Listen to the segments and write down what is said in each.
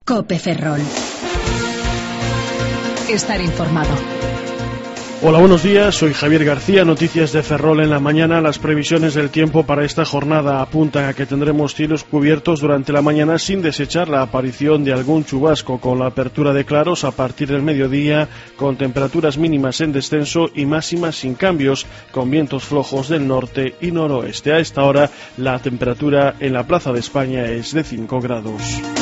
COPE Ferrol. Estar informado. Hola, buenos días, soy Javier García, noticias de Ferrol en la mañana. Las previsiones del tiempo para esta jornada apuntan a que tendremos cielos cubiertos durante la mañana sin desechar la aparición de algún chubasco, con la apertura de claros a partir del mediodía, con temperaturas mínimas en descenso y máximas sin cambios, con vientos flojos del norte y noroeste. A esta hora la temperatura en la Plaza de España es de 5 grados.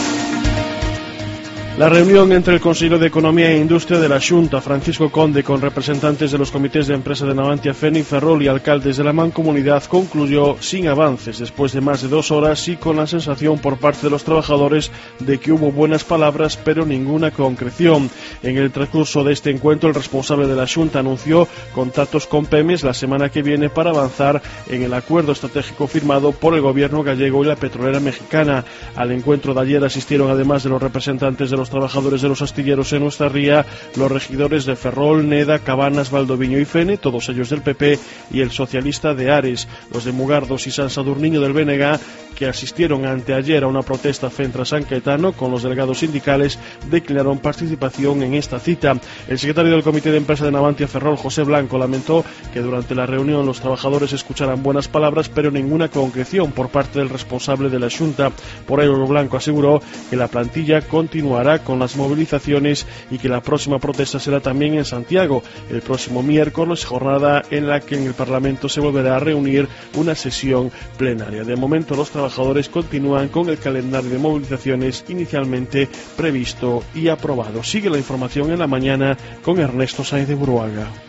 La reunión entre el Consello de Economía e Industria de la Xunta, Francisco Conde, con representantes de los comités de empresa de Navantia, Fene y Ferrol y alcaldes de la Mancomunidad concluyó sin avances después de más de 2 horas y con la sensación por parte de los trabajadores de que hubo buenas palabras pero ninguna concreción. En el transcurso de este encuentro, el responsable de la Xunta anunció contactos con PEMES la semana que viene para avanzar en el acuerdo estratégico firmado por el gobierno gallego y la petrolera mexicana. Al encuentro de ayer asistieron, además de los representantes de los trabajadores de los astilleros en nuestra ría, los regidores de Ferrol, Neda, Cabanas, Valdoviño y Fene, todos ellos del PP, y el socialista de Ares. Los de Mugardos y San Sadurniño del BNG, que asistieron anteayer a una protesta frente a San Caetano con los delegados sindicales, declararon participación en esta cita. El secretario del Comité de Empresa de Navantia Ferrol, José Blanco, lamentó que durante la reunión los trabajadores escucharan buenas palabras pero ninguna concreción por parte del responsable de la Xunta. Por ello, Blanco aseguró que la plantilla continuará con las movilizaciones y que la próxima protesta será también en Santiago el próximo miércoles, jornada en la que en el Parlamento se volverá a reunir una sesión plenaria. De momento, los trabajadores continúan con el calendario de movilizaciones inicialmente previsto y aprobado. Sigue la información en la mañana con Ernesto Sáenz de Buruaga.